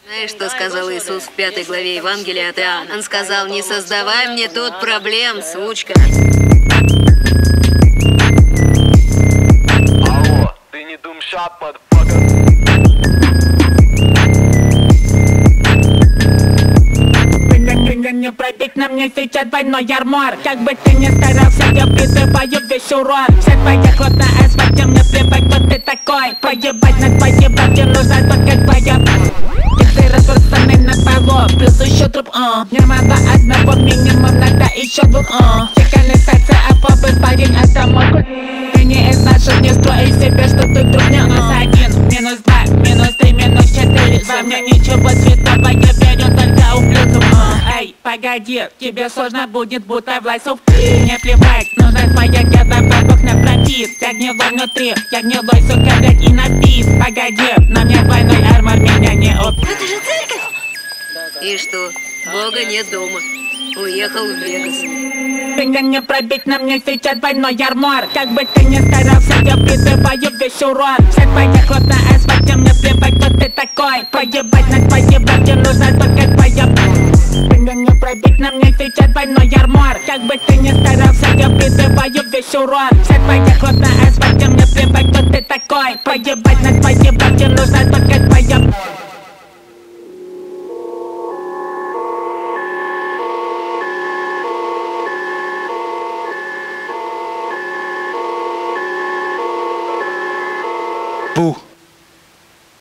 Знаешь, что сказал Иисус в 5 главе Евангелия от Иоанна? Он сказал: не создавай мне тут проблем, сучка. Алло, ты не думшап, motherfucker. Не пробить на мне сейчас двойной армор. Как бы ты ни старался, я призываю весь урон. Вся твоя ход на асфальте, мне плевать, кто ты такой. Поебать на твои бабки, нужна только твоя. Ты разбросанный на полу, плюс еще труп, Не мало одного, минимум надо еще двух, Ты канализация, а побы парень, это мой культ. Ты не из наших, не строй из себя, что ты друг не +1, -2, -3, -4. Во мне ничего светлого, я верю только ублюдку. Эй, погоди, тебе сложно будет, будто влазил в ты. Не плевать, нужна твоя голова, бог на пропит. Я гнилой внутри, я гнилой, сука, блядь, и напит. Погоди, на мне двойной армор, меня не убьет. Это же церковь! И что? Бога нет дома. Уехал в Вегас. Ты не пробить на мне сейчас двойной армор. Как бы ты ни старался, я призываю весь урон. Вся твоя ход на асфальте, мне плевать, кто ты такой. Поебать на твои бабки, нужна только твоя. Ты не пробить на мне сейчас двойной армор. Как бы ты ни старался, я призываю весь урон. Вся твоя ход на асфальте, мне плевать, кто ты такой. Поебать на твои бабки, нужна только твоя.